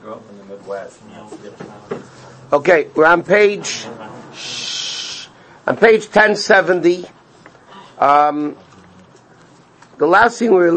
grew up in the Midwest. Okay, we're on page 1070. The last thing we're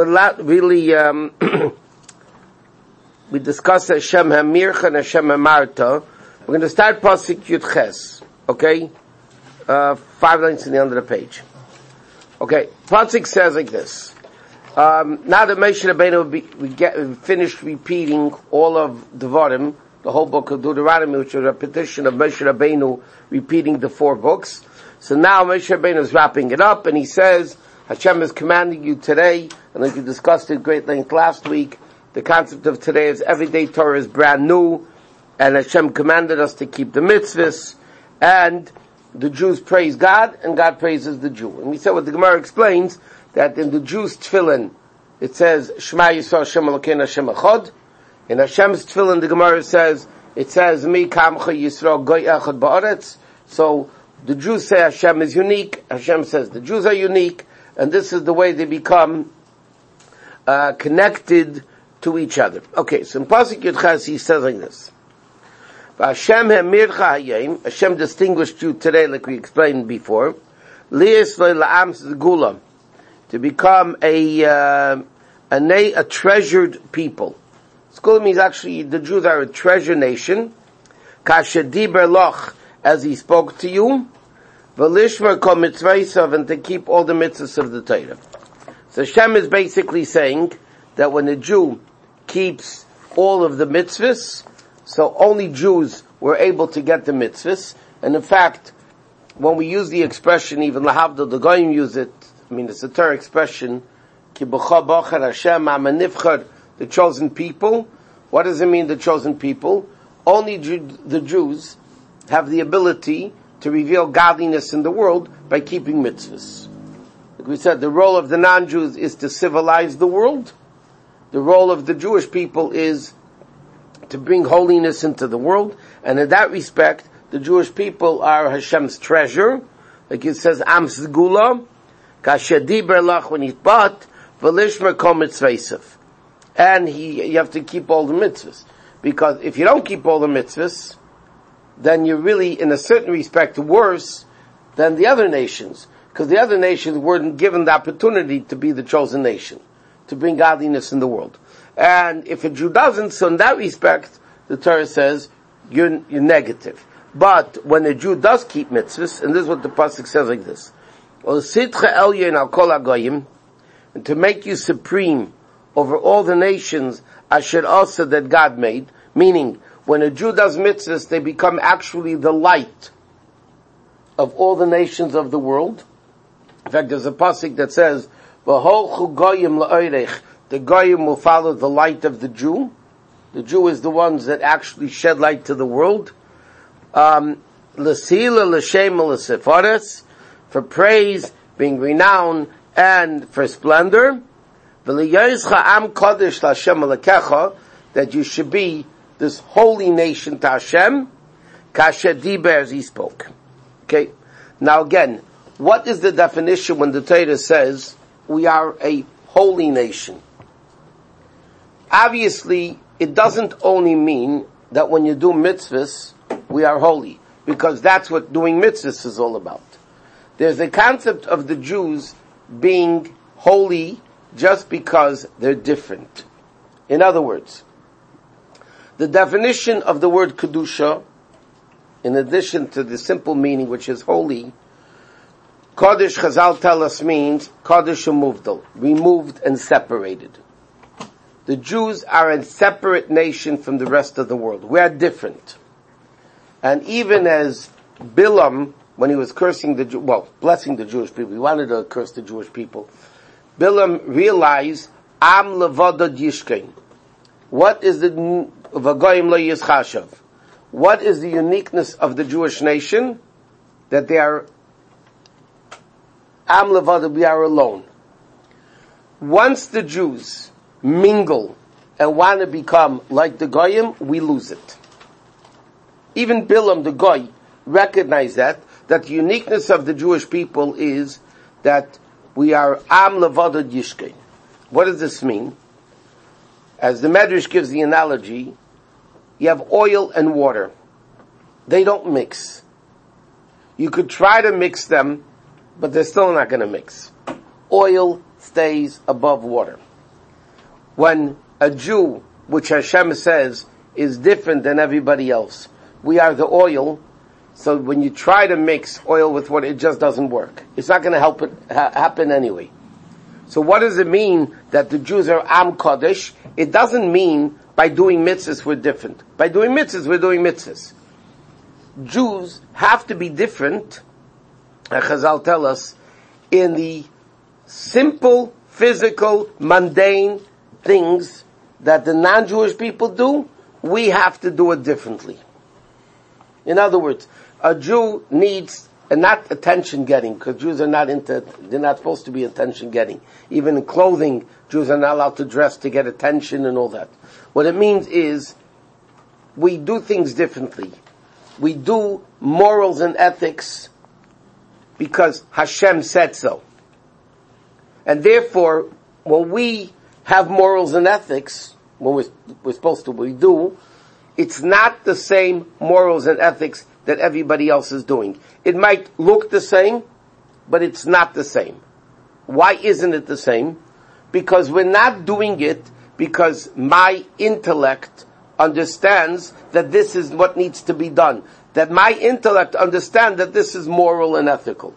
we discussed Hashem Hamircha and Hashem Hamarta. We're going to start Pasuk Yud Ches. Okay? 5 lines in the end of the page. Okay, Pasuk says like this. Now that Moshe Rabbeinu we finished repeating all of Devarim, the whole book of Deuteronomy, which is a repetition of Moshe Rabbeinu repeating the 4 books. So now Moshe Rabbeinu is wrapping it up, and he says, Hashem is commanding you today, and like we discussed at great length last week, the concept of today is everyday Torah is brand new, and Hashem commanded us to keep the mitzvahs, and the Jews praise God, and God praises the Jew. And we said what the Gemara explains, that in the Jews' tefillin, it says, Shema Yisrael Hashem Elokeinu Hashem Echad. In Hashem's tefillin, the Gemara says, Mi Kamcha Yisrael Goy Echad Ba'aretz. So, the Jews say Hashem is unique, Hashem says the Jews are unique, and this is the way they become connected to each other. Okay, so in Pasuk Yud Ches he says like this. Hashem Hamircha Hayim, Hashem distinguished you today, like we explained before, Li'is La'am Zgula, to become a treasured people. Zgula means actually the Jews are a treasure nation. Kasher Diber Loch, as he spoke to you, V'lishmer kol mitzvaysav, and to keep all the mitzvahs of the Torah. So Hashem is basically saying that when a Jew keeps all of the mitzvahs, so only Jews were able to get the mitzvahs, and in fact, when we use the expression, even lahavdil, the Goyim use it, I mean it's a Torah expression, Ki b'cha b'achar Hashem ha'manifchar, the chosen people. What does it mean, the chosen people? Only the Jews have the ability to reveal godliness in the world by keeping mitzvahs. Like we said, the role of the non-Jews is to civilize the world. The role of the Jewish people is to bring holiness into the world. And in that respect, the Jewish people are Hashem's treasure. Like it says, Am Zgula, Kasher Diber Lach, when he bought, V'lishmer kol mitzvaysav. And you have to keep all the mitzvahs. Because if you don't keep all the mitzvahs, then you're really, in a certain respect, worse than the other nations. Because the other nations weren't given the opportunity to be the chosen nation, to bring godliness in the world. And if a Jew doesn't, so in that respect, the Torah says, you're negative. But when a Jew does keep mitzvahs, and this is what the Pasuk says like this, and to make you supreme over all the nations, asher also that God made, meaning, when a Jew does mitzvahs, they become actually the light of all the nations of the world. In fact, there's a pasuk that says, "V'holchu goyim la'oreich." The goyim will follow the light of the Jew. The Jew is the ones that actually shed light to the world. L'sila l'shem l'sefares, for praise, being renowned, and for splendor. V'liyoyzcha am kodesh l'Hashem alekecha, that you should be this holy nation to Hashem, Kasher Diber, as he spoke. Okay? Now again, what is the definition when the Torah says we are a holy nation? Obviously, it doesn't only mean that when you do mitzvahs, we are holy, because that's what doing mitzvahs is all about. There's a concept of the Jews being holy just because they're different. In other words, the definition of the word Kedusha, in addition to the simple meaning which is holy, Kodesh Chazal tell us means Kodesh Umuvdal, removed and separated. The Jews are a separate nation from the rest of the world. We are different. And even as Bilam, when he was cursing blessing the Jewish people, he wanted to curse the Jewish people, Bilam realized, Am Levadad Yishkein. What is the V'goyim lo yizchashav? What is the uniqueness of the Jewish nation? That they are Am Levada, we are alone. Once the Jews mingle and want to become like the Goyim, we lose it. Even Bilam, the Goy, recognized that the uniqueness of the Jewish people is that we are Am Levada Yishkein. What does this mean? As the Medrash gives the analogy, you have oil and water. They don't mix. You could try to mix them, but they're still not going to mix. Oil stays above water. When a Jew, which Hashem says is different than everybody else, we are the oil, so when you try to mix oil with water, it just doesn't work. It's not going to happen anyway. So what does it mean that the Jews are Am Kodesh? It doesn't mean by doing mitzvahs we're different. By doing mitzvahs, we're doing mitzvahs. Jews have to be different, Chazal tell us, in the simple, physical, mundane things that the non-Jewish people do, we have to do it differently. In other words, a Jew needs, and not attention getting, because Jews are they're not supposed to be attention getting. Even in clothing, Jews are not allowed to dress to get attention and all that. What it means is, we do things differently. We do morals and ethics because Hashem said so. And therefore, when we have morals and ethics, when we're supposed to, we do, it's not the same morals and ethics that everybody else is doing. It might look the same, but it's not the same. Why isn't it the same? Because we're not doing it because my intellect understands that this is what needs to be done. That my intellect understands that this is moral and ethical.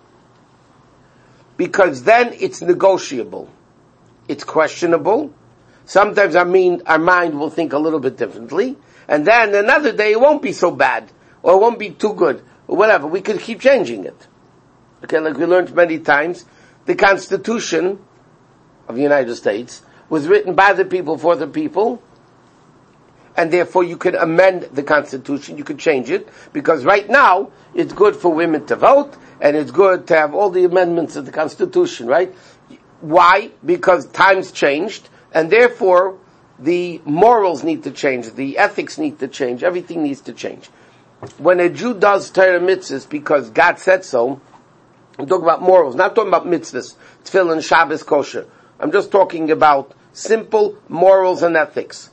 Because then it's negotiable. It's questionable. Sometimes our mind will think a little bit differently. And then another day it won't be so bad. Or it won't be too good. Or whatever. We could keep changing it. Okay, like we learned many times, the Constitution of the United States was written by the people for the people. And therefore you could amend the Constitution, you could change it, because right now it's good for women to vote, and it's good to have all the amendments of the Constitution, right? Why? Because times changed, and therefore the morals need to change, the ethics need to change, everything needs to change. When a Jew does Torah mitzvahs because God said so, I'm talking about morals, not talking about mitzvahs, tefillin, Shabbos, kosher. I'm just talking about simple morals and ethics.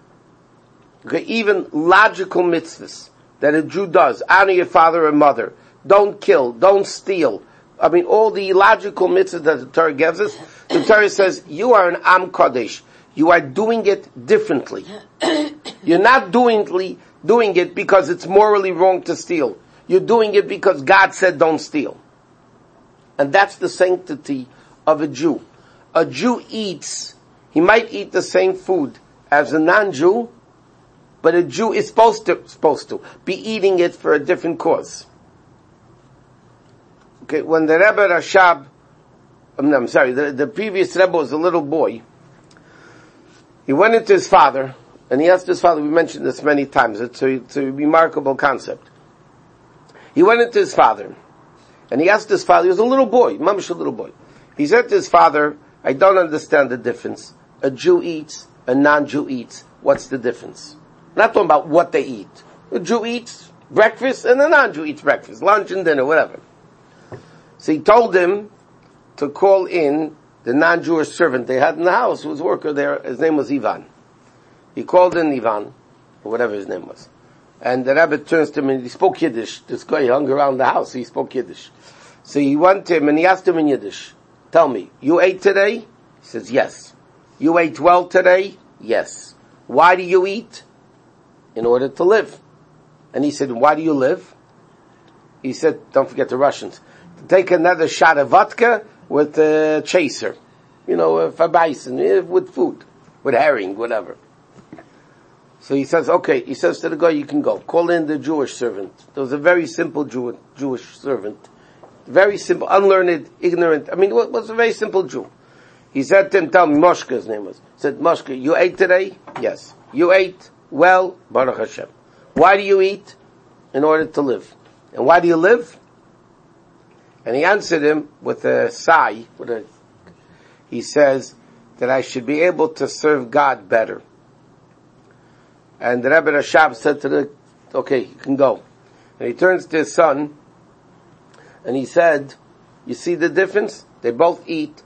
Okay, even logical mitzvahs that a Jew does. Honor your father and mother. Don't kill. Don't steal. I mean, all the logical mitzvahs that the Torah gives us, the Torah says, you are an Am Kodesh. You are doing it differently. You're not doing it because it's morally wrong to steal. You're doing it because God said don't steal. And that's the sanctity of a Jew. A Jew eats, he might eat the same food as a non-Jew, but a Jew is supposed to be eating it for a different cause. Okay, when the Rebbe Rashab, the previous Rebbe was a little boy, he went into his father, and he asked his father, we mentioned this many times, it's a remarkable concept. He went into his father, and he asked his father, he was a little boy, mamish a little boy. He said to his father, I don't understand the difference. A Jew eats, a non-Jew eats. What's the difference? Not talking about what they eat. A Jew eats breakfast and a non-Jew eats breakfast, lunch and dinner, whatever. So he told him to call in the non-Jewish servant they had in the house, who was a worker there. His name was Ivan. He called in Ivan, or whatever his name was. And the Rebbe turns to him and he spoke Yiddish. This guy hung around the house, so he spoke Yiddish. So he went to him and he asked him in Yiddish, tell me, you ate today? He says, yes. You ate well today? Yes. Why do you eat? In order to live. And he said, why do you live? He said, don't forget the Russians. To take another shot of vodka with a chaser. For bison, with food. With herring, whatever. So he says, okay. He says to the guy, you can go. Call in the Jewish servant. There was a very simple Jewish servant. Very simple, unlearned, ignorant. Was a very simple Jew. He said to him, tell me, Moshka, his name was. He said, Moshka, you ate today? Yes. You ate? Well, Baruch Hashem. Why do you eat? In order to live. And why do you live? And he answered him with a sigh, he says that I should be able to serve God better. And the Rebbe Rashab said to okay, you can go. And he turns to his son, and he said, you see the difference? They both eat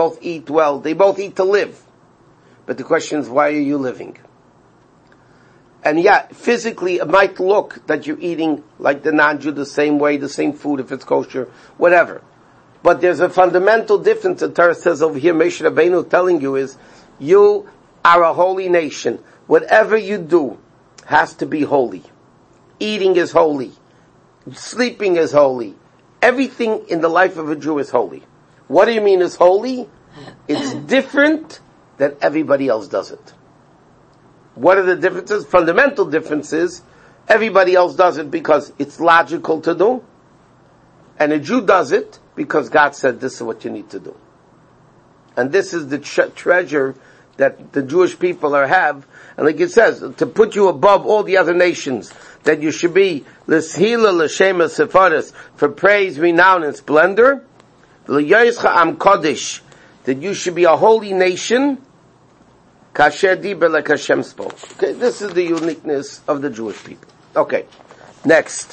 well, they both eat to live. But the question is, why are you living? And yeah, physically it might look that you're eating like the non-Jew the same way, the same food if it's kosher, whatever. But there's a fundamental difference. The Torah says over here, Moshe Rabbeinu telling you is, you are a holy nation. Whatever you do has to be holy. Eating is holy. Sleeping is holy. Everything in the life of a Jew is holy. What do you mean is holy? It's different than everybody else does it. What are the differences? Fundamental differences. Everybody else does it because it's logical to do. And a Jew does it because God said this is what you need to do. And this is the treasure that the Jewish people have. And like it says, to put you above all the other nations, that you should be l'shila l'shema sefaris, for praise, renown, and splendor. L'yoyischa am kodesh, that you should be a holy nation. Kasher diber like Hashem spoke. Okay, this is the uniqueness of the Jewish people. Okay, next.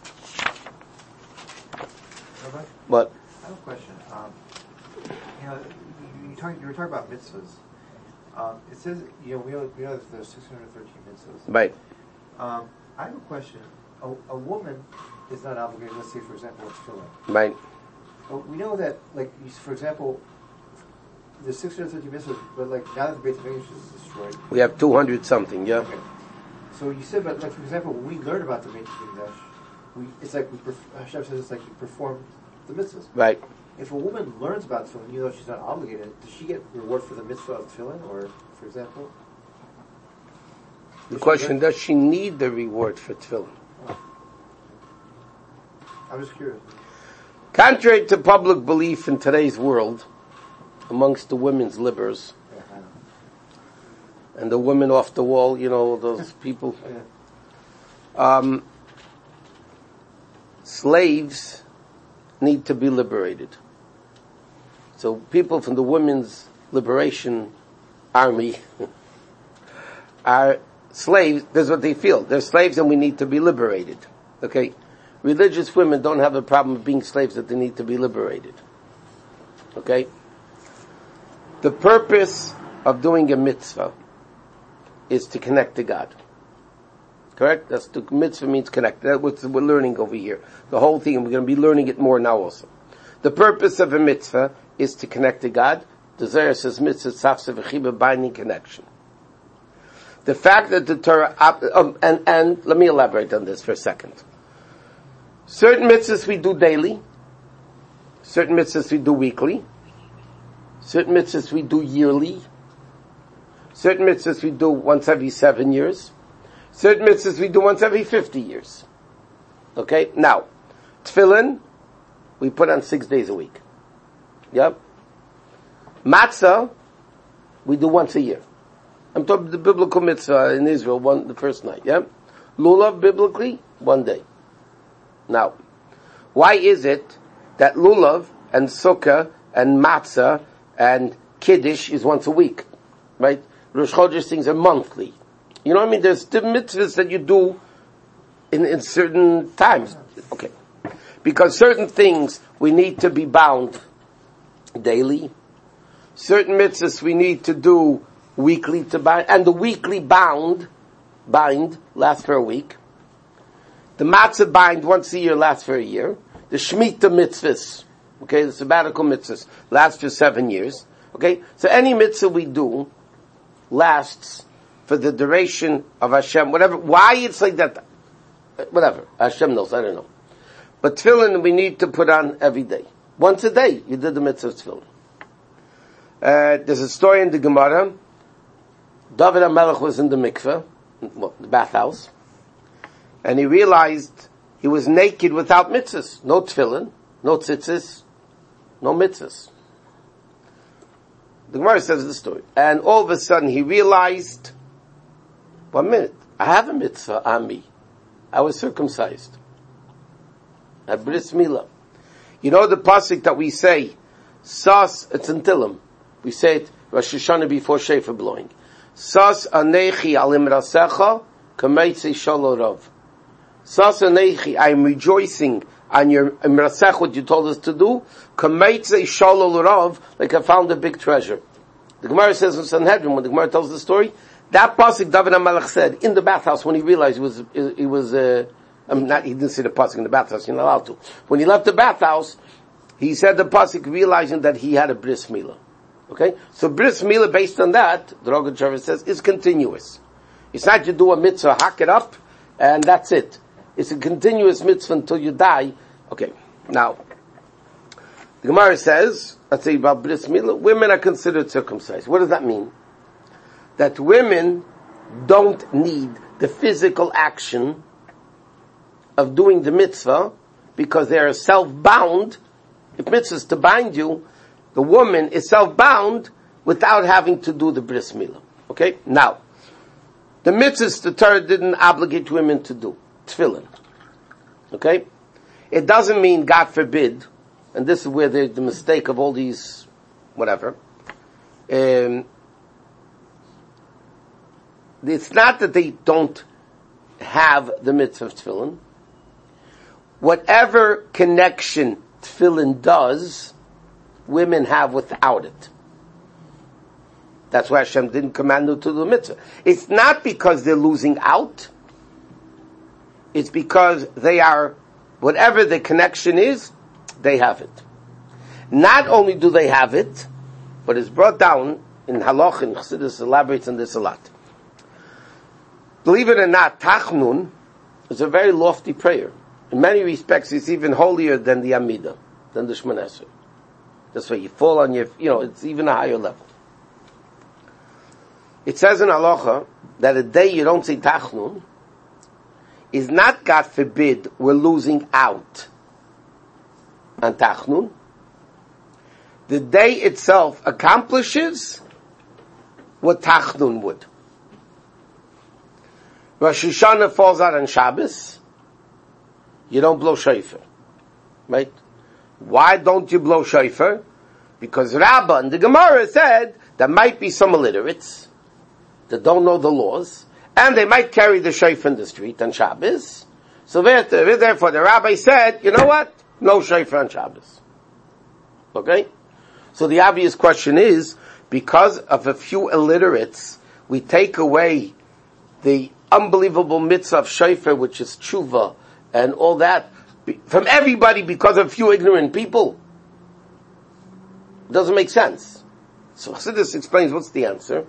Rabbi? What? I have a question. You were talking about mitzvahs. It says, we know that there's 613 mitzvahs. Right. I have a question. A woman is not obligated, let's say, for example, with tefillin. Right. But we know that, for example, there's 613 mitzvahs, but now that the Beit HaMikdash is destroyed, We have 200 something, yeah? okay. So you said, but for example, when we learn about the Beit HaMikdash, it's like Hashem says it's like you perform the mitzvahs. Right. If a woman learns about tefillin, even though she's not obligated, does she get reward for the mitzvah of tefillin, or, for example? The question, does she need the reward for tefillin? Oh. I'm just curious. Contrary to public belief in today's world, amongst the women's livers, Yeah, I know. and the women off the wall, those people, Yeah. slaves need to be liberated. So people from the women's liberation army are slaves. That's what they feel. They're slaves and we need to be liberated. Okay? Religious women don't have a problem with being slaves, that they need to be liberated. Okay? The purpose of doing a mitzvah is to connect to God. Correct? That's the mitzvah means connect. That's what we're learning over here. The whole thing, we're going to be learning it more now also. The purpose of a mitzvah is to connect to God. The Zohar says mitzvah tzafse v'chiba, binding connection. The fact that the Torah, and let me elaborate on this for a second. Certain mitzvahs we do daily. Certain mitzvahs we do weekly. Certain mitzvahs we do yearly. Certain mitzvahs we do once every 7 years. Certain mitzvahs we do once every 50 years. Okay? Now, tefillin, we put on 6 days a week. Yep. Matzah, we do once a year. I'm talking the biblical mitzvah in Israel, the first night. Yep. Lulav, biblically, 1 day. Now, why is it that lulav and sukkah and matzah and kiddush is once a week? Right? Rosh Chodesh things are monthly. You know what I mean? There's the mitzvahs that you do in certain times. Okay. Because certain things we need to be bound daily. Certain mitzvahs we need to do weekly to bind. And the weekly bind lasts for a week. The matzah bind once a year lasts for a year. The Shemitah mitzvahs, okay, the sabbatical mitzvahs, lasts for 7 years. Okay? So any mitzvah we do lasts for the duration of Hashem, whatever. Why it's like that? Whatever. Hashem knows, I don't know. But tefillin we need to put on every day. Once a day, you did the mitzvah of tefillin. There's a story in the Gemara. David HaMelech was in the mikveh, the bathhouse, and he realized he was naked without mitzvahs. No tefillin, no tzitzis, no mitzvahs. The Gemara says the story. And all of a sudden he realized, 1 minute, I have a mitzvah on me. I was circumcised. At Bris Milah. You know the pasuk that we say, Sas, it's in Tillim. We say it Rosh Hashanah before Shofar blowing. Sas anechi al imrasecha kameitzi shalorov. Sas anechi, I am rejoicing on your imrasech, what you told us to do. Kameitzi shalorov, like I found a big treasure. The Gemara says in Sanhedrin, when the Gemara tells the story, That pasuk David HaMelech said in the bathhouse when he realized he didn't say the pasuk in the bathhouse, you're not allowed to. When he left the bathhouse, he said the pasuk realizing that he had a bris milah. Okay? So bris milah based on that, the Rogatchover says, is continuous. It's not you do a mitzvah, hack it up, and that's it. It's a continuous mitzvah until you die. Okay. Now, the Gemara says, let's say about bris milah, women are considered circumcised. What does that mean? That women don't need the physical action of doing the mitzvah because they are self-bound. If mitzvah is to bind you, the woman is self-bound without having to do the bris milah. Okay? Now, the mitzvahs the Torah didn't obligate women to do. Tefillin. Okay? It doesn't mean, God forbid, and this is where the mistake of all these, whatever, it's not that they don't have the mitzvah of tefillin. Whatever connection tefillin does, women have without it. That's why Hashem didn't command them to do the mitzvah. It's not because they're losing out. It's because they are, whatever the connection is, they have it. Not only do they have it, but it's brought down in Halach, and Chassidus elaborates on this a lot. Believe it or not, Tachnun is a very lofty prayer. In many respects, it's even holier than the Amidah, than the Shemona Esrei. That's why you fall on your, it's even a higher level. It says in Halacha that a day you don't say Tachnun is not, God forbid, we're losing out on Tachnun. The day itself accomplishes what Tachnun would. Rosh Hashanah falls out on Shabbos, you don't blow shofar. Right? Why don't you blow shofar? Because Rabbah and the Gemara said there might be some illiterates that don't know the laws, and they might carry the shofar in the street on Shabbos. So therefore the rabbi said, you know what? No shofar on Shabbos. Okay? So the obvious question is, because of a few illiterates, we take away the unbelievable mitzvah of shofar, which is tshuva, and all that, from everybody because of few ignorant people. It doesn't make sense. So Chassidus explains what's the answer.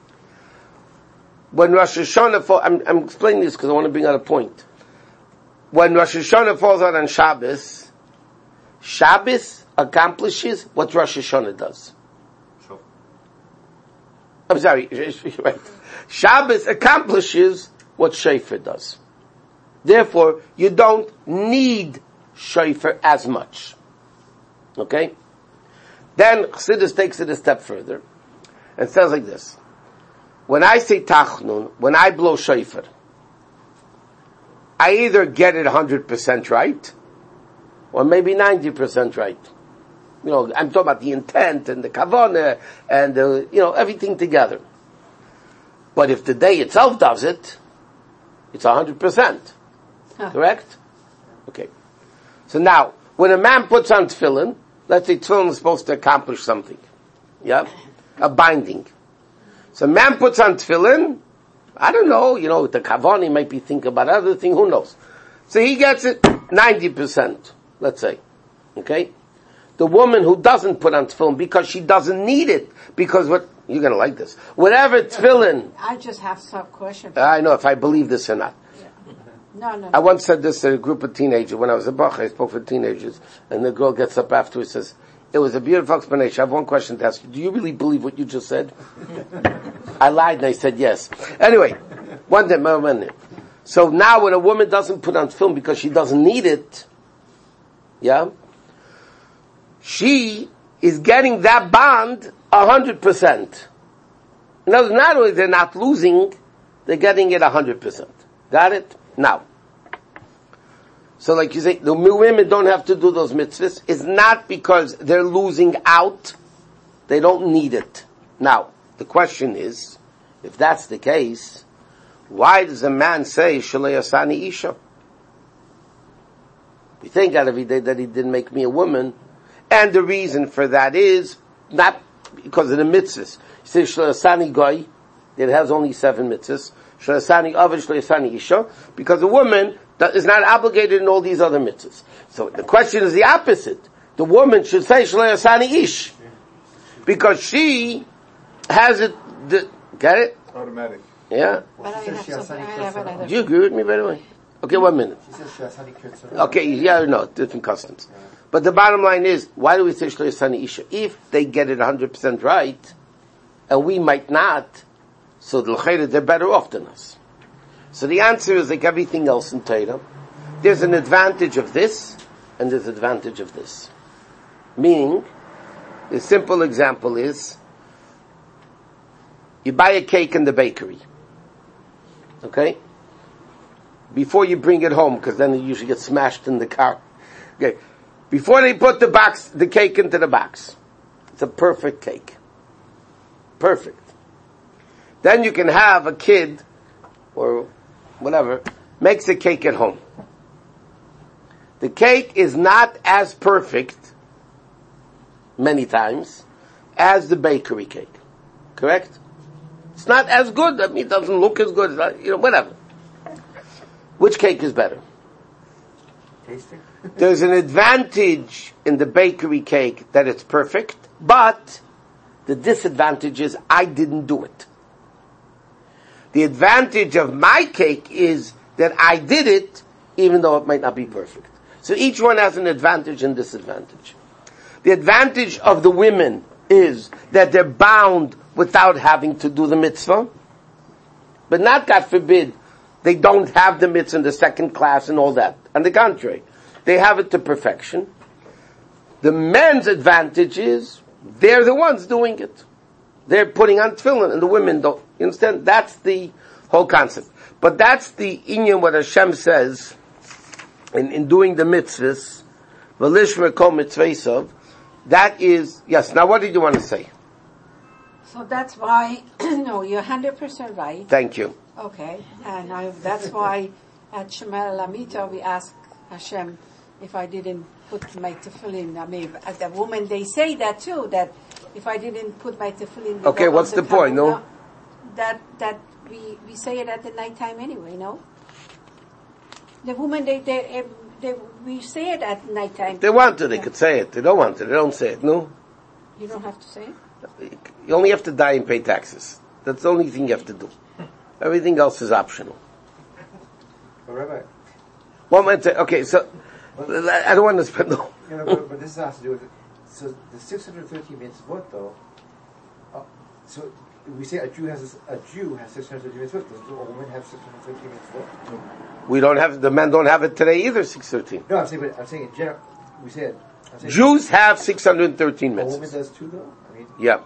When Rosh Hashanah falls, I'm explaining this because I want to bring out a point. When Rosh Hashanah falls out on Shabbos, Shabbos accomplishes what Rosh Hashanah does. Sure. I'm sorry, right. Shabbos accomplishes what shofar does. Therefore, you don't need shofar as much. Okay? Then Chassidus takes it a step further and says like this. When I say Tachnun, when I blow shofar, I either get it 100% right, or maybe 90% right. I'm talking about the intent and the kavanah and everything together. But if the day itself does it, it's 100%. Correct? Okay. So now, when a man puts on tefillin, let's say tefillin is supposed to accomplish something. Yeah? A binding. So a man puts on tefillin, I don't know, the kavanah might be thinking about other thing, who knows. So he gets it 90%, let's say. Okay? The woman who doesn't put on tefillin because she doesn't need it, because you're gonna like this. Whatever tefillin. I just have some questions. I know if I believe this or not. No. I once said this to a group of teenagers. When I was a bach, I spoke for teenagers, and the girl gets up afterwards and says, it was a beautiful explanation. I have one question to ask you. Do you really believe what you just said? I lied and I said yes. Anyway, one day. So now when a woman doesn't put on film because she doesn't need it, yeah, she is getting that bond 100%. In other words, not only they're not losing, they're getting it 100%. Got it? Now. So like you say, the women don't have to do those mitzvahs. It's not because they're losing out. They don't need it. Now, the question is, if that's the case, why does a man say, Shalei Asani Isha? We thank God every day that he didn't make me a woman. And the reason for that is not because of the mitzvahs. He says, Shalei Asani Goy, that has only 7 mitzvahs. Shleisani Ovid, Shleisani Isha, because a woman is not obligated in all these other mitzvahs. So the question is the opposite. The woman should say Shleisani Ish, because she has it. Get it? Automatic. Yeah. But I have something. I have another. Do you agree with me, by the way? Okay, 1 minute. She says Shasani Kitzur. Okay, yeah, no, different customs. But the bottom line is, why do we say Shleisani Isha? If they get it 100% right, and we might not, so they're better off than us. So the answer is like everything else in Torah. There's an advantage of this, and there's an advantage of this. Meaning, the simple example is, you buy a cake in the bakery. Okay? Before you bring it home, because then it usually gets smashed in the car. Okay. Before they put the cake into the box. It's a perfect cake. Perfect. Then you can have a kid, or whatever, makes a cake at home. The cake is not as perfect, many times, as the bakery cake. Correct? It's not as good. I mean, it doesn't look as good. Whatever. Which cake is better? Tasting? There's an advantage in the bakery cake that it's perfect, but the disadvantage is I didn't do it. The advantage of my cake is that I did it, even though it might not be perfect. So each one has an advantage and disadvantage. The advantage of the women is that they're bound without having to do the mitzvah, but not, God forbid, they don't have the mitzvah in the second class and all that. On the contrary, they have it to perfection. The men's advantage is they're the ones doing it. They're putting on tefillin, and the women don't. You understand? That's the whole concept. But that's the inyan what Hashem says in doing the mitzvahs. V'lishmer kol mitzvahsav. That is, yes. Now, what did you want to say? So that's why, no, you're 100% right. Thank you. Okay, and that's why at Shemer Lamita we ask Hashem if I didn't put my tefillin. I mean, at the woman they say that too, that if I didn't put my tefillin. Okay, what's the point? No, that we say it at the nighttime anyway. No, the woman they we say it at nighttime. They want to, they could say it. They don't want to, they don't say it. No, you don't have to say it. You only have to die and pay taxes. That's the only thing you have to do. Everything else is optional. But Rabbi, One might say, okay, so I don't want to spend no. But this has to do with it. So the 613 mitzvot, though. So we say a Jew has 613 mitzvot. Does a woman have 613 mitzvot? We don't have, the men don't have it today either, 613. No, I'm saying in general. We say it. Jews have 613 A woman mitzvahs. does too, though. I mean, Yeah.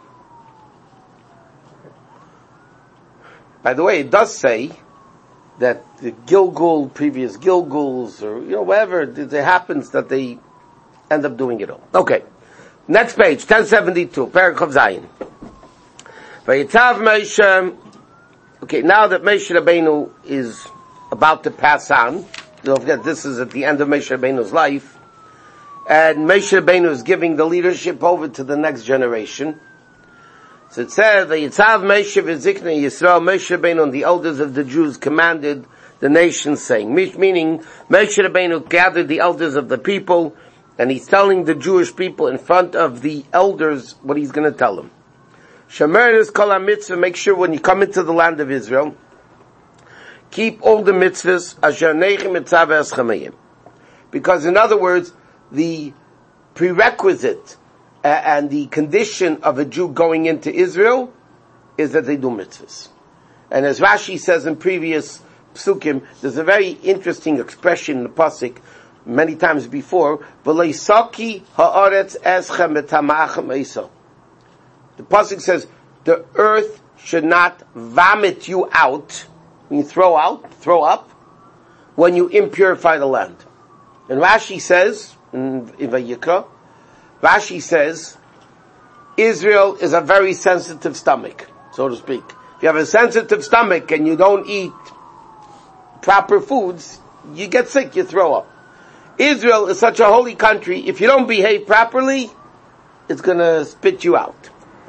By the way, it does say that the previous Gilguls, or, whatever, it happens that they end up doing it all. Okay. Next page, 1072, Perek Chav Zayin. Vayitzav Moshe. Okay, now that Moshe Rabbeinu is about to pass on, don't forget this is at the end of Moshe Rabbeinu's life, and Moshe Rabbeinu is giving the leadership over to the next generation. So it says, Vayitzav Moshe v'ziknei Yisrael, Moshe Rabbeinu and the elders of the Jews commanded the nation, saying, meaning Moshe Rabbeinu gathered the elders of the people, and he's telling the Jewish people in front of the elders what he's going to tell them. Shamer kol mitzvah, make sure when you come into the land of Israel, keep all the mitzvahs, asher neichem mitzav eschem. Because in other words, the prerequisite and the condition of a Jew going into Israel is that they do mitzvahs. And as Rashi says in previous psukim, there's a very interesting expression in the pasuk many times before, v'leisaki haaretz eschem etamachem eiso. The pasuk says, the earth should not vomit you out, when you throw up, when you impurify the land. And Rashi says, in Vayikra, Rashi says, Israel is a very sensitive stomach, so to speak. If you have a sensitive stomach and you don't eat proper foods, you get sick, you throw up. Israel is such a holy country, if you don't behave properly, it's gonna spit you out.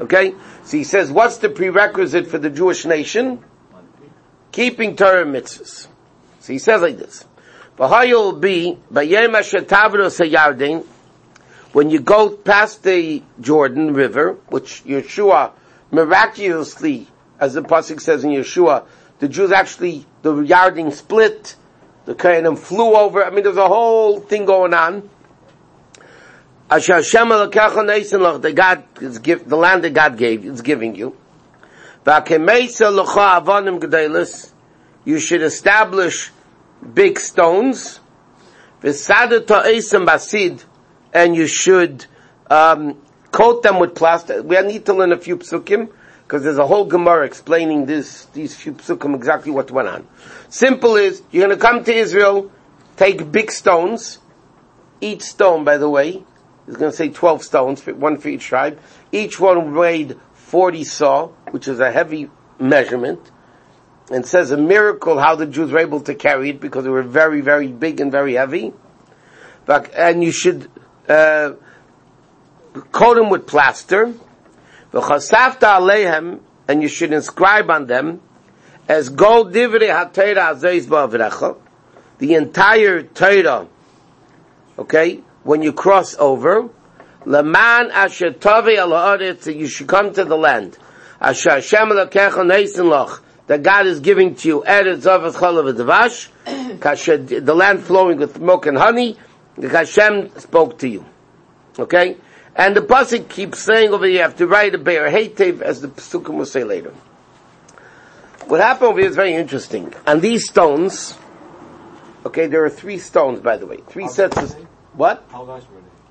Okay? So he says, what's the prerequisite for the Jewish nation? Keeping Torah mitzvahs. So he says like this. V'hayol be, b'yem asher tavros hayarden, when you go past the Jordan River, which Yeshua miraculously, as the pasuk says in Yeshua, the Jews actually, the Yarden split, the Kohanim flew over. I mean, there's a whole thing going on. Asher Hashem alakecha neisen lach, the land that God gave, is giving you. V'akemeisa l'cha avonim gedelis, you should establish big stones. V'sadet ha'esim basid, and you should coat them with plaster. We need to learn a few psukim, because there's a whole Gemara explaining these few psukim exactly what went on. Simple is, you're going to come to Israel, take big stones. Each stone, by the way, is going to say 12 stones, one for each tribe. Each one weighed 40 saw, which is a heavy measurement. And says a miracle how the Jews were able to carry it, because they were very, very big and very heavy. And you should coat them with plaster. V'chasafta aleihem, and you should inscribe on them as gold divrei haTorah azeis ba'avrecha, the entire Torah. Okay, when you cross over, leman asher tovei al haaretz, you should come to the land. Asher Hashem elokecha neisen lach, that God is giving to you eretz zavas chalav v'davash, the land flowing with milk and honey. Hashem spoke to you. Okay? And the pasuk keeps saying over here, you have to write a be'er heitev, as the psukim will say later. What happened over here is very interesting. And these stones, okay, there are 3 stones, by the way. 3 sets of... What? How large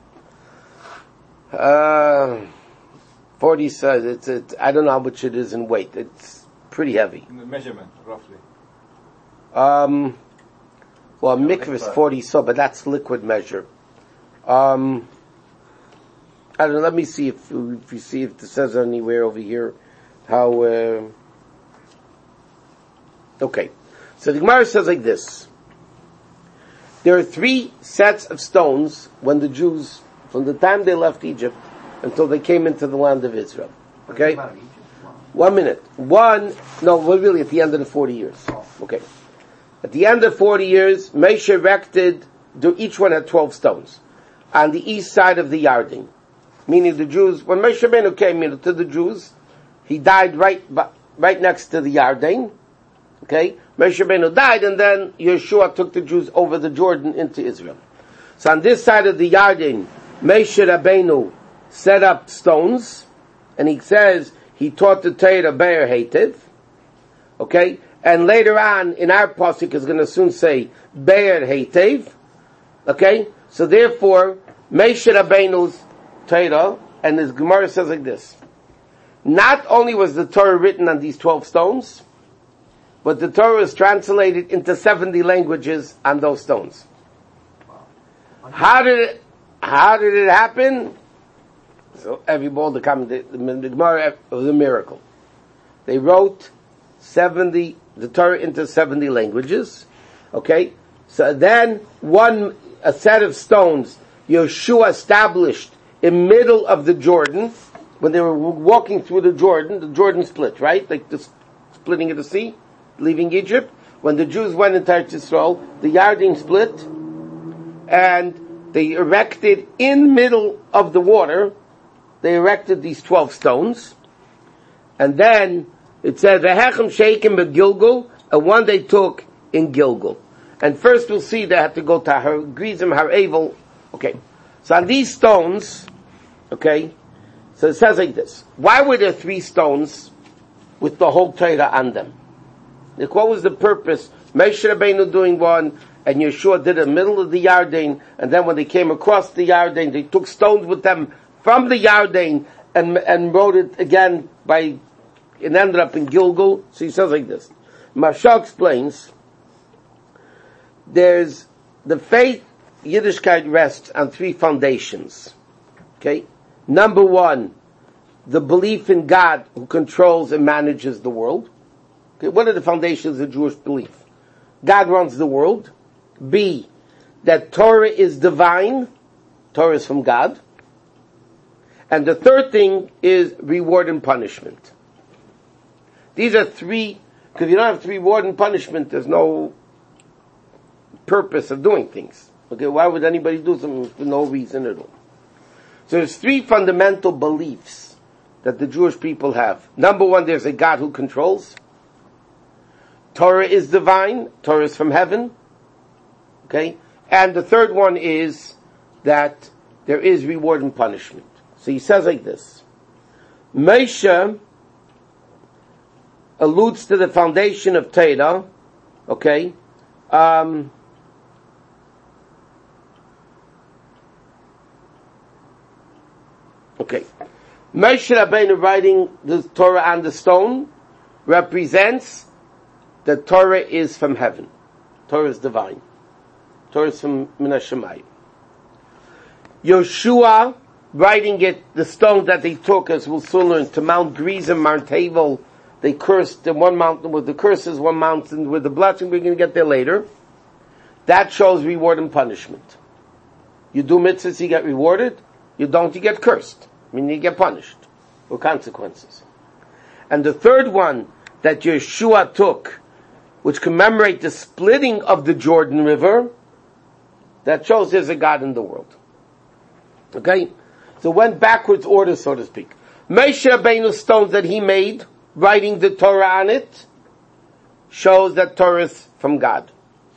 were they? 40 says, I don't know how much it is in weight. It's pretty heavy. In the measurement, roughly. Well, mikvah is 40 so, but that's liquid measure. I don't know, let me see if you see if it says anywhere over here how, okay. So the Gemara says like this. There are 3 sets of stones when the Jews, from the time they left Egypt until they came into the land of Israel. Okay? 1 minute. Really at the end of the 40 years. Okay. At the end of 40 years, Moshe erected, each one had 12 stones, on the east side of the Yarden. Meaning the Jews, when Moshe Rabbeinu came to the Jews, he died right next to the Yarden. Okay? Moshe Rabbeinu died, and then Yeshua took the Jews over the Jordan into Israel. So on this side of the Yarden, Moshe Rabbeinu set up stones, and he says he taught the Torah be'er heitev. Okay? And later on, in our pasuk, is going to soon say be'er heitev. Okay? So therefore, Moshe Rabbeinu's Torah, and his Gemara says like this. Not only was the Torah written on these 12 stones, but the Torah was translated into 70 languages on those stones. How did it happen? So everybody, the Gemara was a miracle. They wrote the Torah into 70 languages. Okay? So then a set of stones Yeshua established in middle of the Jordan. When they were walking through the Jordan split, right? Like the splitting of the sea, leaving Egypt. When the Jews went into Eretz Yisrael, the Yarden split, and they erected in middle of the water, they erected these 12 stones. And then it says, V'hechem sheikim beGilgal, and one they took in Gilgal. And first we'll see they had to go to Grizim, Har Evel. Okay. So on these stones, okay, so it says like this. Why were there 3 stones with the whole Torah on them? Like, what was the purpose? Moshe Rabbeinu doing one, and Yeshua did it in the middle of the Yarden, and then when they came across the Yarden, they took stones with them from the Yarden and wrote it again it ended up in Gilgal. So he says like this. Maharsha explains, there's the faith, Yiddishkeit rests on 3 foundations. Okay? Number 1, the belief in God who controls and manages the world. Okay, what are the foundations of Jewish belief? God runs the world. B, that Torah is divine. Torah is from God. And the third thing is reward and punishment. These are three, because you don't have reward and punishment, there's no purpose of doing things. Okay, why would anybody do something for no reason at all? So there's three fundamental beliefs that the Jewish people have. Number one, there's a God who controls. Torah is divine. Torah is from heaven. Okay? And the third one is that there is reward and punishment. So he says like this. Moshe alludes to the foundation of Torah. Okay? Okay. Moshe Rabbeinu writing the Torah on the stone represents that Torah is from heaven. Torah is divine. Torah is from Min HaShamayim. Yoshua writing it, the stone that they took, as we'll soon learn, to Mount Gerizim, Mount Tabor, they cursed in one mountain with the curses, one mountain with the blessing. We're going to get there later. That shows reward and punishment. You do mitzvahs, you get rewarded. You don't, you get cursed. I mean, you get punished for consequences. And the third one that Yeshua took, which commemorate the splitting of the Jordan River, that shows there's a God in the world. Okay? So went backwards order, so to speak. Moshe Rabbeinu's stones that he made, writing the Torah on it, shows that Torah is from God.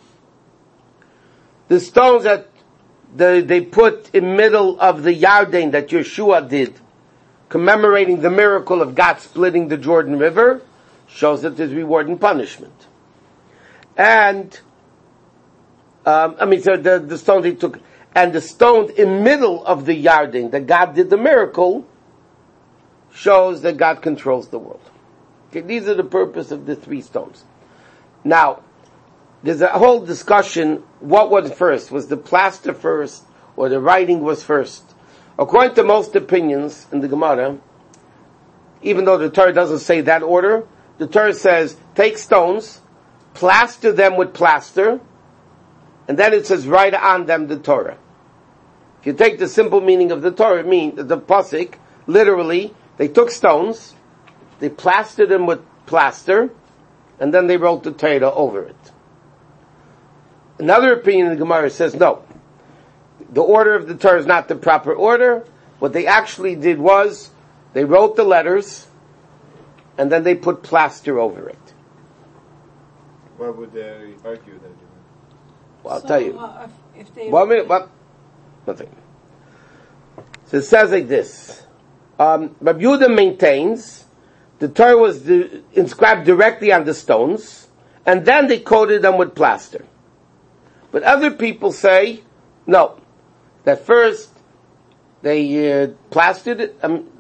The stones that they put in middle of the Yarden that Yeshua did, commemorating the miracle of God splitting the Jordan River, shows that there's reward and punishment. And, so the stone they took, and the stone in middle of the Yarden that God did the miracle, shows that God controls the world. Okay, these are the purpose of the three stones. Now, there's a whole discussion, what was first? Was the plaster first, or the writing was first? According to most opinions in the Gemara, even though the Torah doesn't say that order, the Torah says, take stones, plaster them with plaster, and then it says, write on them the Torah. If you take the simple meaning of the Torah, it means the pasuk, literally, they took stones, they plastered them with plaster, and then they wrote the Torah over it. Another opinion in the Gemara says, no, the order of the Torah is not the proper order. What they actually did was, they wrote the letters, and then they put plaster over it. Why would they argue that? Well, I'll tell you. If they 1 minute, nothing. So it says like this. Rabbi Yehuda maintains the Torah was inscribed directly on the stones, and then they coated them with plaster. But other people say, no, that first they plastered it,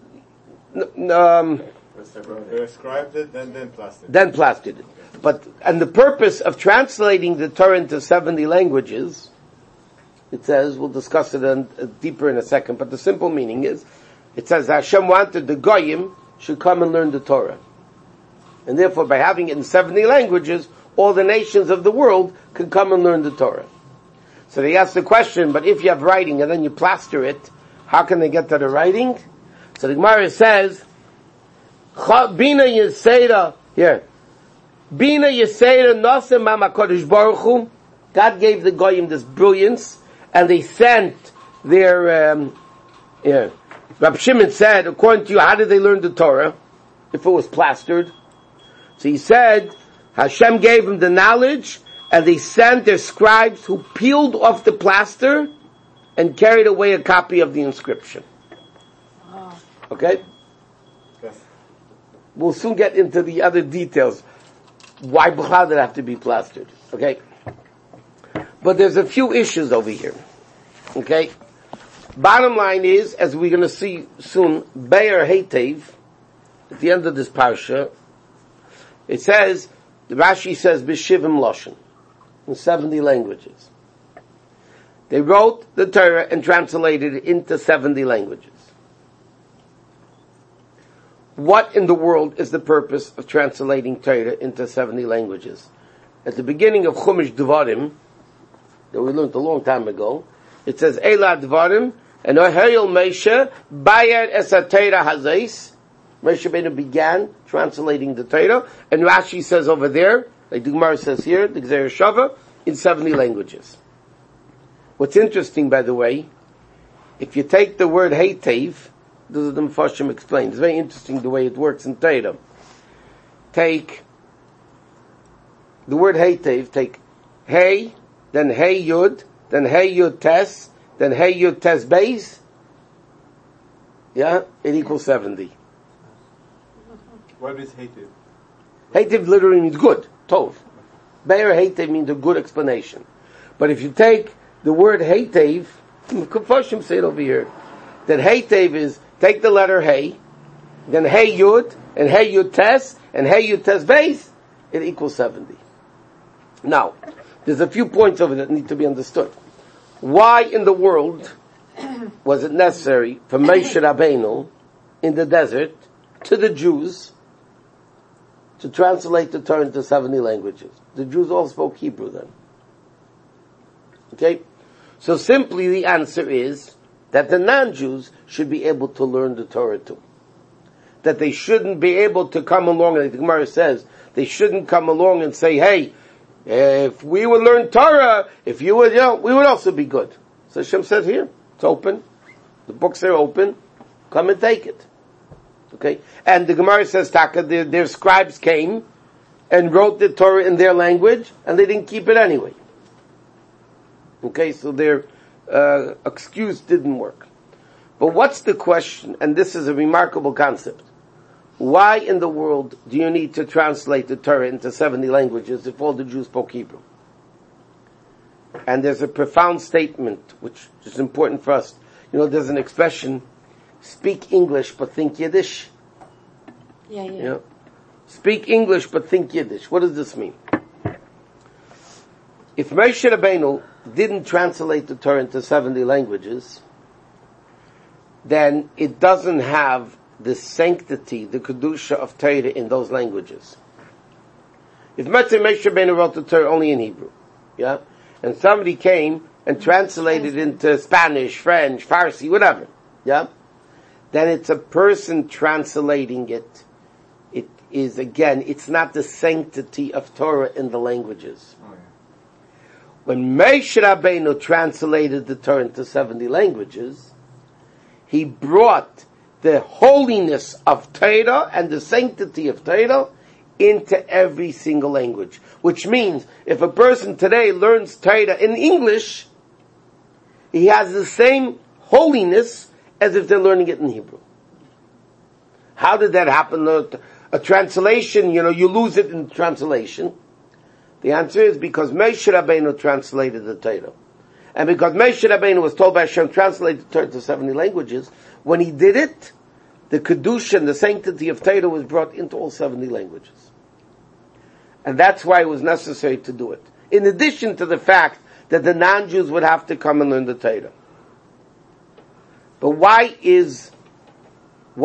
They scribed it, then plastered it. Then plastered it. And the purpose of translating the Torah into 70 languages, it says, we'll discuss it deeper in a second, but the simple meaning is, it says Hashem wanted the Goyim should come and learn the Torah. And therefore, by having it in 70 languages, all the nations of the world can come and learn the Torah. So they ask the question, but if you have writing and then you plaster it, how can they get to the writing? So the Gemara says, Bina Yisera, here, Bina Yisera Nosem HaKadosh Baruch Hu, God gave the Goyim this brilliance, and they sent their, Rab Shimon said, according to you, how did they learn the Torah? If it was plastered. So he said, Hashem gave them the knowledge, and they sent their scribes who peeled off the plaster and carried away a copy of the inscription. Okay? Yes. We'll soon get into the other details. Why did it have to be plastered? Okay? But there's a few issues over here. Okay? Bottom line is, as we're going to see soon, Be'er Heitev, at the end of this parsha, it says, the Rashi says, B'shivim Loshen, in 70 languages. They wrote the Torah and translated it into 70 languages. What in the world is the purpose of translating Torah into 70 languages? At the beginning of Chumash Devarim, that we learned a long time ago, it says, Eila Devarim, And Ohayel Moshe, Bayar Esatera Hazais, Moshe Rabbeinu began translating the Torah, and Rashi says over there, like the Gemara says here, the Gzeir Shava, in 70 languages. What's interesting, by the way, if you take the word Heitev, this is the Mepharshim explained. It's very interesting the way it works in Torah. Take the word Heitev, take Hey, then Hey Yud, then Hey Yud Tes, then Hey Yud Tes Beis. Yeah, it equals 70. What is hated? Heitev literally means good, Tov. Be'er Heitev means a good explanation. But if you take the word Heitev, Mepharshim say it over here, that Heitev is, take the letter Hey, then Hey Yud, and Hey Yud Tes, and Hey Yud Tes Beis, it equals 70. Now, there's a few points over that need to be understood. Why in the world was it necessary for Moshe Rabbeinu in the desert to the Jews to translate the Torah into 70 languages? The Jews all spoke Hebrew then. Okay? So simply the answer is that the non-Jews should be able to learn the Torah too. That they shouldn't be able to come along, like the Gemara says, they shouldn't come along and say, hey, if we would learn Torah, if you would, we would also be good. So Hashem says here, it's open. The books are open. Come and take it. Okay? And the Gemara says, Taka, their scribes came and wrote the Torah in their language, and they didn't keep it anyway. Okay, so their excuse didn't work. But what's the question? And this is a remarkable concept. Why in the world do you need to translate the Torah into 70 languages if all the Jews spoke Hebrew? And there's a profound statement which is important for us. You know, there's an expression, speak English but think Yiddish. Yeah. You know? Speak English but think Yiddish. What does this mean? If Moshe Rabbeinu didn't translate the Torah into 70 languages, then it doesn't have the sanctity, the kedusha of Torah in those languages. If Moshe Rabbeinu wrote the Torah only in Hebrew, yeah, and somebody came and translated it into Spanish, French, Farsi, whatever, yeah, then it's a person translating it. It is, again, it's not the sanctity of Torah in the languages. Oh, yeah. When Moshe Rabbeinu translated the Torah into 70 languages, he brought the holiness of Torah and the sanctity of Torah into every single language. Which means, if a person today learns Torah in English, he has the same holiness as if they're learning it in Hebrew. How did that happen? A translation, you lose it in translation. The answer is because Moshe Rabbeinu translated the Torah. And because Moshe Rabbeinu was told by Hashem, translate the Torah to 70 languages, when he did it, the Kedusha and the sanctity of Torah was brought into all 70 languages. And that's why it was necessary to do it. In addition to the fact that the non-Jews would have to come and learn the Torah. But why is the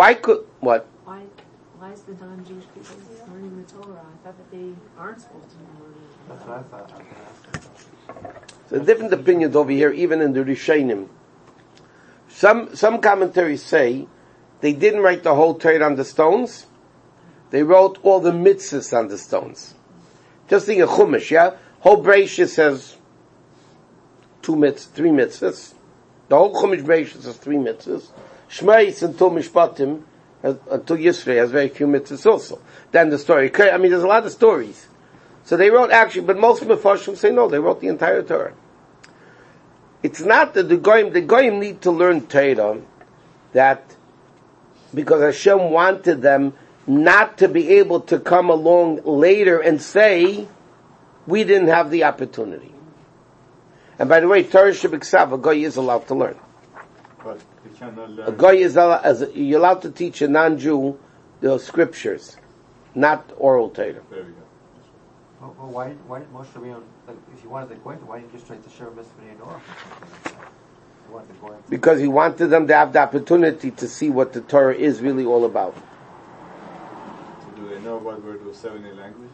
non-Jewish people learning the Torah? I thought that they aren't supposed to be learning. That's what I thought. So different opinions over here, even in the Rishonim. Some commentaries say they didn't write the whole Torah on the stones. They wrote all the mitzvahs on the stones. Just think of Chumash, yeah? Whole Bereishis has 3 mitzvahs. The whole Chumash Bereishis has 3 mitzvahs. Shmeis until Mishpatim, until Yisrei, has very few mitzvahs also. Then the story. There's a lot of stories. So they wrote but most Mepharshim say no, they wrote the entire Torah. It's not that the Goyim need to learn Torah, that because Hashem wanted them not to be able to come along later and say, we didn't have the opportunity. And by the way, Torah Shebiksav, a Goy is allowed to learn. But you cannot learn. A Goy is you're allowed to teach a non-Jew the scriptures, not oral Torah. There we go. Well, why didn't Moshe Rabbeinu, if you wanted the Goyim, why didn't you just write the Shir Mitzvah Norah? You wanted the Goyim. Because he wanted them to have the opportunity to see what the Torah is really all about. So do they know what were those 70 languages?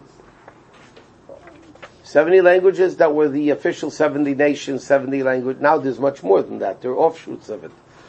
70 languages that were the official 70 nations, 70 language. Now there's much more than that. There are offshoots of it.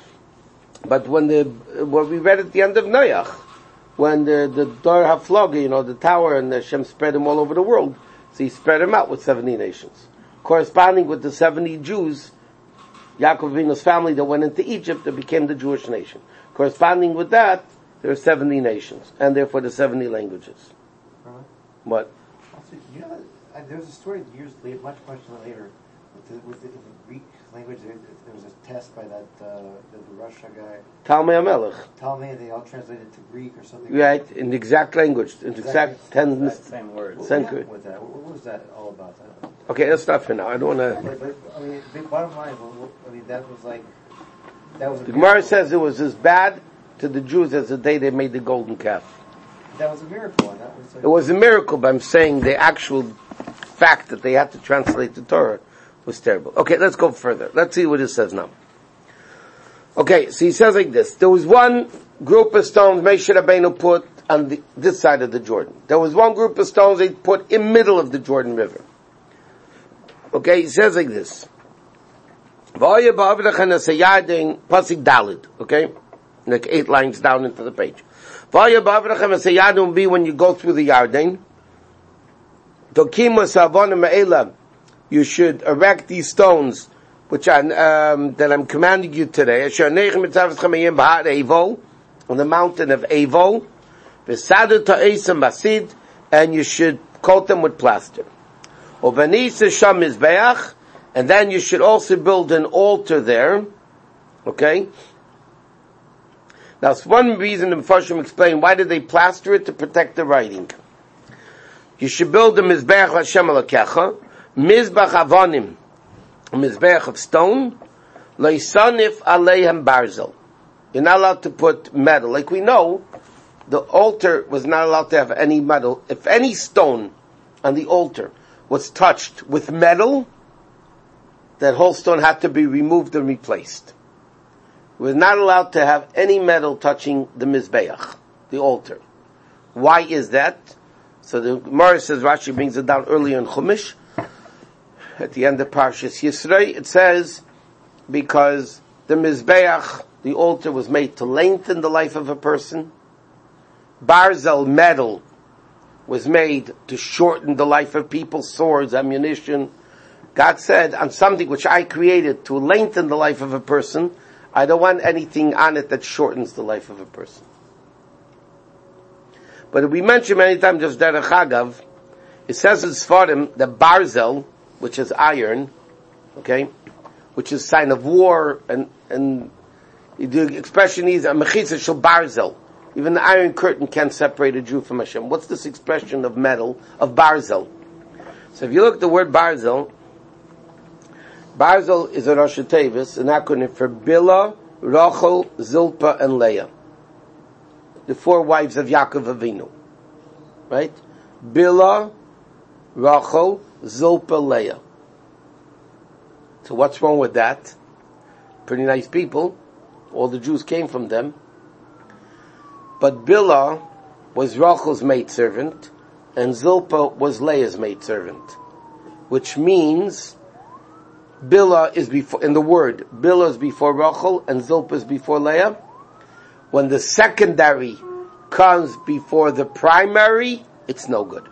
But when what we read at the end of Noach, when the Dor HaFloga, the tower, and Hashem spread them all over the world, so he spread them out with 70 nations. Corresponding with the 70 Jews, Yaakov Avinu's family that went into Egypt, that became the Jewish nation. Corresponding with that, there are 70 nations, and therefore the 70 languages. Really? What? Also, there was a story years later, much later, with the Greek language. There was a test by the Russia guy. Talmei HaMelech. Talmei, and they all translated to Greek or something. Right, in the exact language, in the exact 10... Same word. What happened with that? What was that all about? Okay, let's stop for now. I don't want to... But, I mean, the bottom line, that was like... That was the Gemara says it was as bad to the Jews as the day they made the golden calf. That was a miracle. It was a miracle, but I'm saying the actual fact that they had to translate the Torah was terrible. Okay, let's go further. Let's see what it says now. Okay, so he says like this. There was one group of stones Moshe Rabbeinu put on this side of the Jordan. There was one group of stones they put in the middle of the Jordan River. Okay, he says like this. Pasuk Dalid, okay? Like 8 lines down into the page. When you go through the Yarden, you should erect these stones, which that I'm commanding you today, on the mountain of Evo, and you should coat them with plaster. And then you should also build an altar there, okay? Now, one reason the Mepharshim explain why did they plaster it, to protect the writing. You should build a Mizbeach Hashem Elokecha, Mizbach Avonim, a Mizbeach of stone, Leisanif Aleihem Barzel. You're not allowed to put metal. Like we know, the altar was not allowed to have any metal. If any stone on the altar was touched with metal, that whole stone had to be removed and replaced. It was not allowed to have any metal touching the Mizbeach, the altar. Why is that? So the Gemara says, Rashi brings it down earlier in Chumash, at the end of Parshas Yisrei, it says, because the Mizbeach, the altar, was made to lengthen the life of a person. Barzel, metal, was made to shorten the life of people, swords, ammunition. God said, on something which I created to lengthen the life of a person, I don't want anything on it that shortens the life of a person. But we mentioned many times, just Derech Hagav, it says in Sfarim that Barzel, which is iron, okay, which is sign of war, and the expression is a mechitza shel Barzel. Even the iron curtain can't separate a Jew from Hashem. What's this expression of metal, of Barzel? So if you look at the word Barzel is a Rosh Tevis, an acronym for Bila, Rachel, Zilpa, and Leah. The 4 wives of Yaakov Avinu. Right? Bila, Rachel, Zilpa, Leah. So what's wrong with that? Pretty nice people. All the Jews came from them. But Bila was Rachel's maidservant, and Zilpa was Leah's maidservant. Which means Bila is before, in the word, Bila is before Rachel and Zilpa is before Leah. When the secondary comes before the primary, it's no good.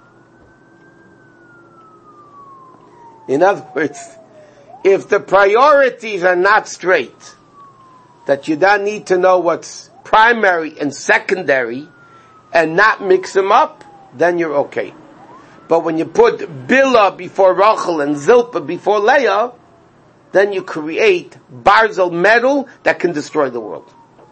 In other words, if the priorities are not straight, that you don't need to know what's primary and secondary and not mix them up, then you're okay. But when you put Bila before Rachel and Zilpa before Leah, then you create Barzel, metal that can destroy the world.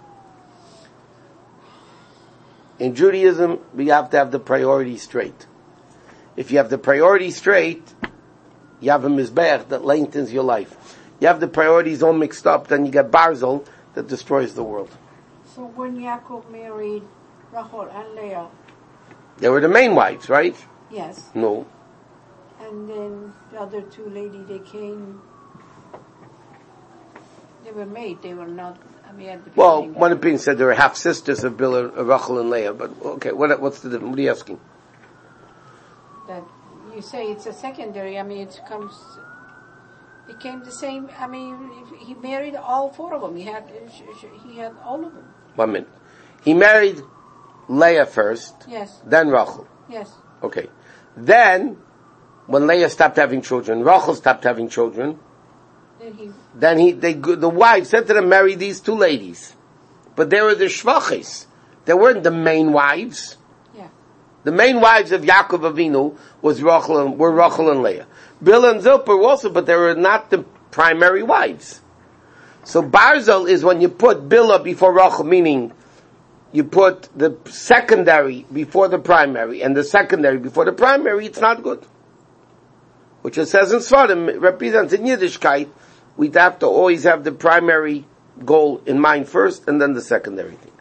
In Judaism, we have to have the priority straight. If you have the priority straight, you have a Mizbeach that lengthens your life. You have the priorities all mixed up, then you get Barzel that destroys the world. So when Yaakov married Rachel and Leah, they were the main wives, right? yes, No. and then the other 2 ladies, they came, they were made, they were not, at the Well, beginning. one opinion said they were half sisters of Bila, Rachel and Leah, but okay, what's the difference? What are you asking? That you say it's a secondary, it comes, became the same. I mean, he married all four of them. He had all of them. 1 minute. He married Leah first. Yes. Then Rachel. Yes. Okay. Then, when Leah stopped having children, Rachel stopped having children. Then the wife said to them, marry these two ladies. But they were the shvachis. They weren't the main wives. Yeah. The main wives of Yaakov Avinu were Rachel and Leah. Bilhah and Zilpah were also, but they were not the primary wives. So Barzil is when you put Bilhah before Rachel, meaning you put the secondary before the primary, and the secondary before the primary, it's not good. Which it says in Svarim, represents in Yiddishkeit, we'd have to always have the primary goal in mind first, and then the secondary thing.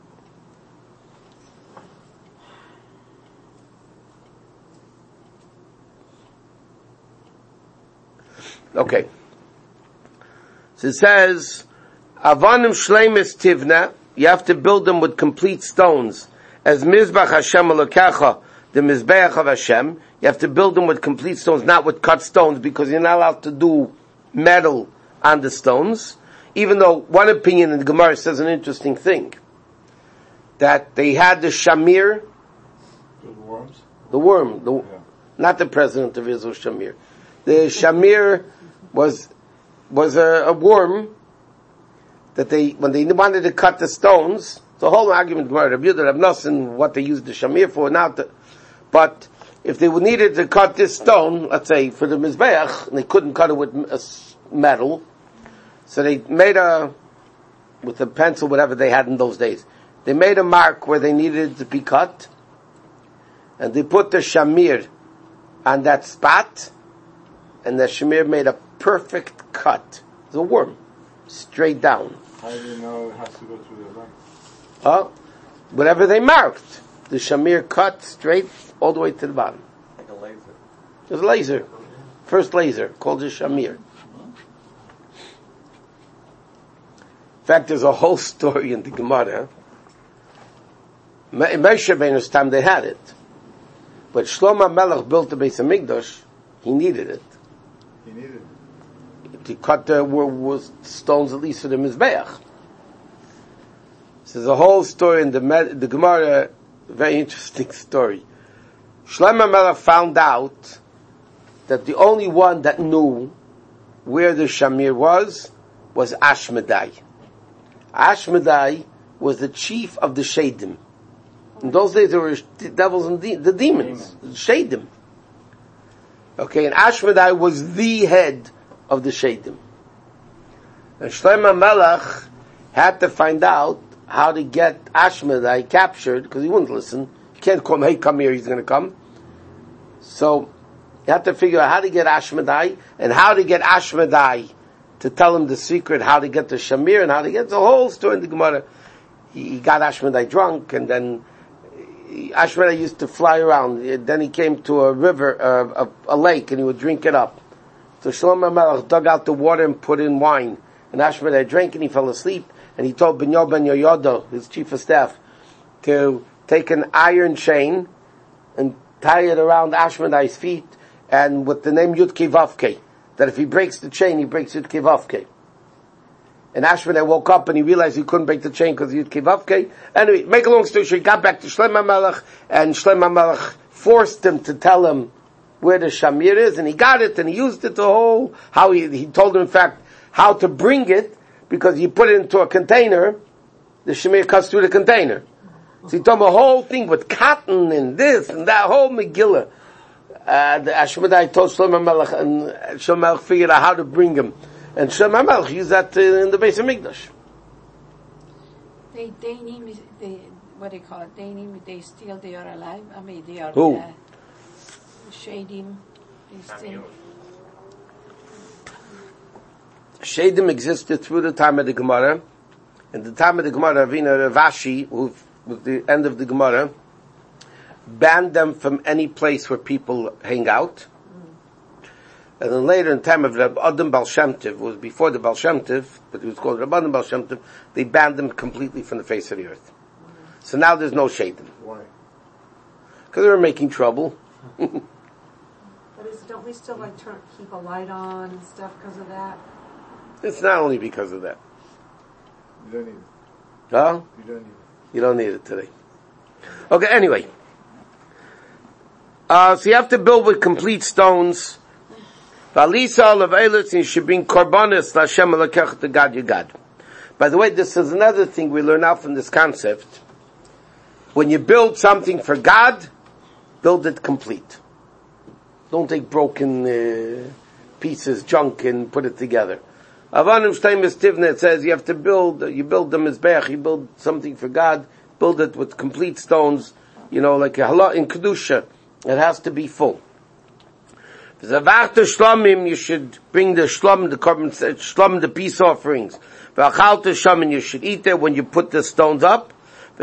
Okay. So it says, Avanim Shleimis Tivna, you have to build them with complete stones. As Mizbach Hashem Elokecha, the Mizbeach of Hashem, you have to build them with complete stones, not with cut stones, because you're not allowed to do metal on the stones. Even though one opinion in the Gemara says an interesting thing. That they had the Shamir. The worm. Not the president of Israel, Shamir. The Shamir was a worm that when they wanted to cut the stones, the whole argument Gemara, Rabbi Yehuda, Rav Nosson, what they used the Shamir for, but if they needed to cut this stone, let's say for the Mizbeach, and they couldn't cut it with metal, so they made with a pencil, whatever they had in those days, they made a mark where they needed it to be cut, and they put the Shamir on that spot, and the Shamir made a perfect cut. It's a worm. Straight down. How do you know it has to go through the line? Whatever they marked. The Shamir cut straight all the way to the bottom. Like a laser. There's a laser. First laser, called the Shamir. In fact, there's a whole story in the Gemara. In Moshe Rabbeinu's time they had it. But Shlomo Melech built the Beis HaMikdash, he needed it. He needed it. To cut the stones at least for the Mizbeach. So there's a whole story in the Gemara, very interesting story. Shlomo Melech found out that the only one that knew where the Shamir was Ashmedai. Ashmedai was the chief of the Shadim. In those days there were the devils and the demons. Shadim. Okay, and Ashmedai was the head of the Shadim. And Shlomo Melech had to find out how to get Ashmedai captured, because he wouldn't listen. You can't call him, hey, come here, he's going to come. So, you have to figure out how to get Ashmedai, and how to get Ashmedai to tell him the secret, how to get the Shamir, and how to get the whole story in the Gemara. He got Ashmedai drunk, and then Ashmedai used to fly around. Then he came to a river, a lake, and he would drink it up. So Shlomo Melech dug out the water and put in wine. And Ashmedai drank and he fell asleep. And he told Benyo ben Yoyodo, his chief of staff, to take an iron chain and tie it around Ashmedai's feet, and with the name Yud Kei Vav Kei, that if he breaks the chain, he breaks Yud Kei Vav Kei. And Ashmedai woke up and he realized he couldn't break the chain because of Yud Kei Vav Kei. Anyway, make a long story short, he got back to Shlomo Melech, and Shlomo Melech forced him to tell him where the Shamir is, and he got it, and he used it how he told him, in fact, how to bring it, because you put it into a container, the Shamir cuts through the container. So he told him a whole thing with cotton and this and that, whole Megillah. The Ashmedai told Shlomo Melech, and Shlomo Melech figured out how to bring him. And Shlomo Melech used that in the Beis HaMikdash. What do you call it? They still, they are alive. I mean, they are... Who? Shadim. Shadim existed through the time of the Gemara. In the time of the Gemara, Ravina Ravashi, who, with the end of the Gemara, banned them from any place where people hang out. And then later, in the time of Reb Adam Baal Shem Tov, it was before the Baal Shem Tov, but it was called Reb Adam Baal Shem Tov, they banned them completely from the face of the earth. So now there's no Shadim. Why? Because they were making trouble. But don't we still keep a light on and stuff because of that? It's not only because of that. You don't need it. Huh? You don't need it. You don't need it today. Okay, anyway. So you have to build with complete stones. Valisa of Eilis, and you should bring korbanos Lashem Elokech to God your God. By the way, this is another thing we learn out from this concept. When you build something for God, build it complete. Don't take broken pieces, junk, and put it together. Avanim Shteimis Tivna, it says you have to you build the Mizbeach, you build something for God, build it with complete stones, like a halal in Kedusha. It has to be full. You should bring the shlom, the korban shlom, the peace offerings. You should eat there when you put the stones up.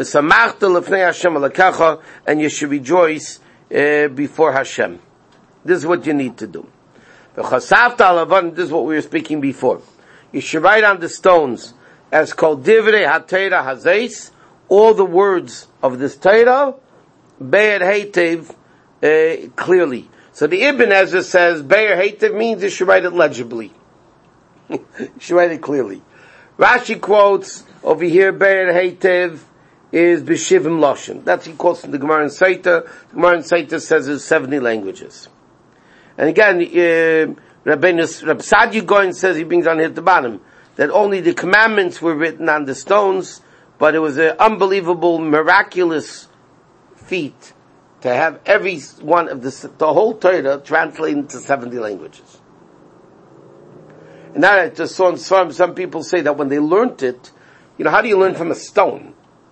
And you should rejoice before Hashem. This is what you need to do. This is what we were speaking before. You should write on the stones as called Divrei HaTeira Hazeis, all the words of this Torah, Be'er Heitev, clearly. So the Ibn Ezra says Be'er Heitev means you should write it legibly. You should write it clearly. Rashi quotes over here Be'er Heitev is B'shivim Lashon. That's he quotes from the Gemara in Saita. The Gemara in Saita says it's 70 languages. And again, Reb Sadia Goin says, he brings on here at the bottom, that only the commandments were written on the stones, but it was an unbelievable, miraculous feat to have every one of the whole Torah translated into 70 languages. And now I just saw in some people say that when they learned it, how do you learn from a stone?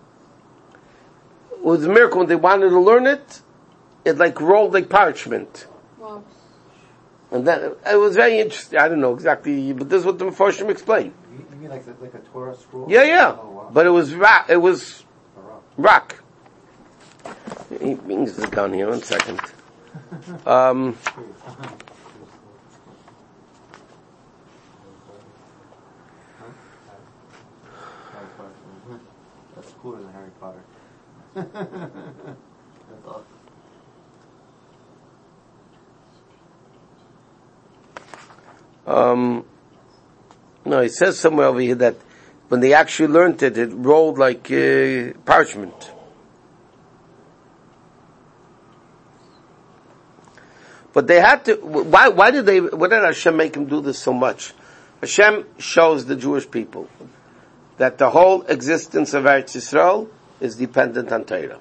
It was a miracle when they wanted to learn it, it rolled like parchment. Wow. And then it was very interesting. I don't know exactly, but this is what the Mefarshim explained. You mean like a Torah scroll? Yeah. Oh, wow. But it was rock. It was rock. He brings this down here. 1 second. That's cooler than Harry Potter. That's awesome. No, it says somewhere over here that when they actually learned it, it rolled like parchment. But they had to, what did Hashem make him do this so much? Hashem shows the Jewish people that the whole existence of Eretz Yisrael is dependent on Torah.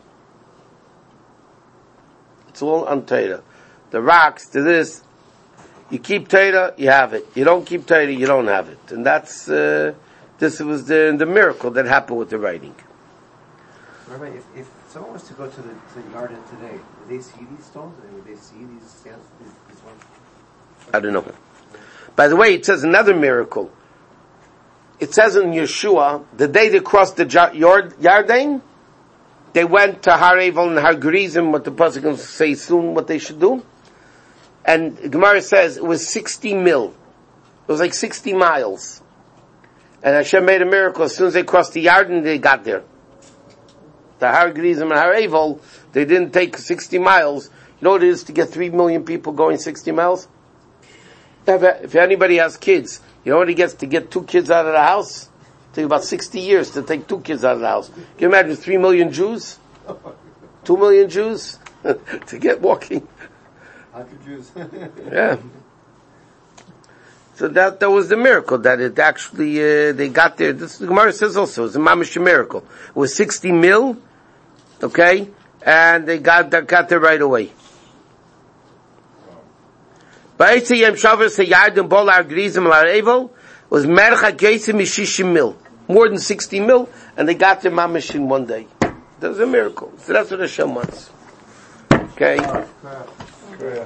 It's all on Torah. The rocks, to this, you keep Torah, you have it. You don't keep Torah, you don't have it. And that's, this was the miracle that happened with the writing. Rabbi, if someone was to go to the garden today, would they see these stones? Would they see these stands, these ones? I don't know. By the way, it says another miracle. It says in Yeshua, the day they crossed the Yarden, they went to Har Eival and Har Gerizim, what the Pasuk will say soon what they should do. And Gemara says it was 60 mil. It was like 60 miles. And Hashem made a miracle. As soon as they crossed the Yarden, they got there. The Har Gerizim and Har Eival, they didn't take 60 miles. You know what it is to get 3 million people going 60 miles? If anybody has kids, you know what it gets to get 2 kids out of the house? It takes about 60 years to take 2 kids out of the house. Can you imagine 3 million Jews? 2 million Jews? To get walking. 100 Jews. Yeah. So that was the miracle, that it actually, they got there. This, the Gemara says also, it was a mamish miracle. It was 60 mil, okay, and they got there right away. Was more than 60 mil, and they got their mamish in one day. That was a miracle. So that's what Hashem wants. Okay?